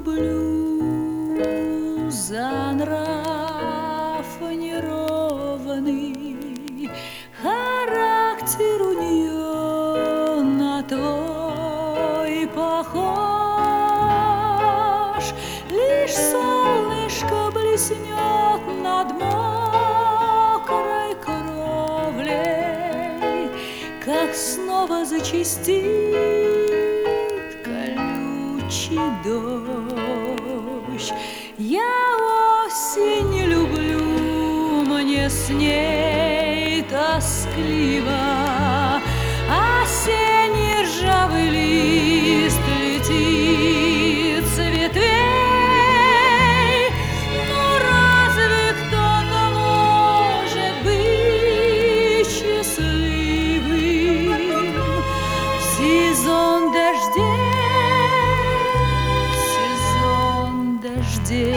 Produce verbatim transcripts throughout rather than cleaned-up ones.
люблю за нрав неровный, характер у нее на твой похож. Лишь солнышко блеснет над мокрой кровлей, как снова зачистит колючий дождь. Я осень не люблю, мне с ней тоскливо. Осенний ржавый лист летит с ветвей. Ну разве кто-то может быть счастливым в сезон дождей, в сезон дождей?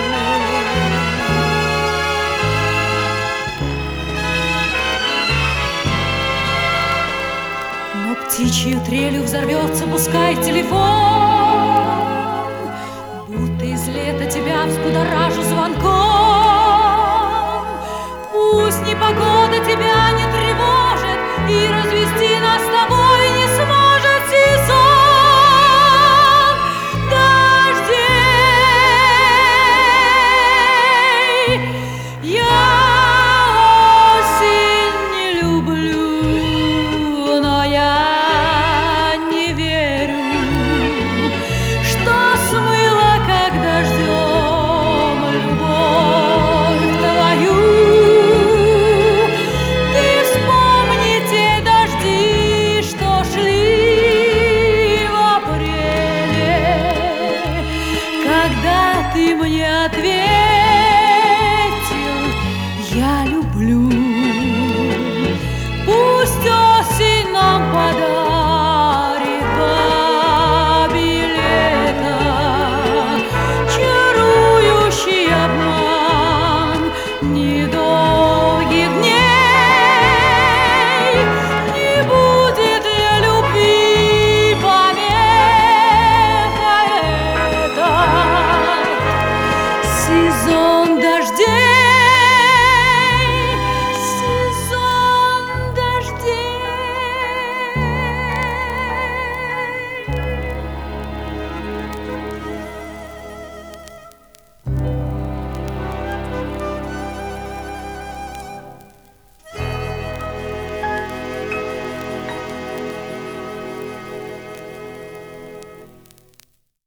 Птичью трелью взорвется, пускай телефон, будто из лета тебя взбудоражу звонком. Пусть непогода тебя не тревожит, и развести нас с тобой не сможет сезон дождей. Я осень не люблю, но я ты мне ответь.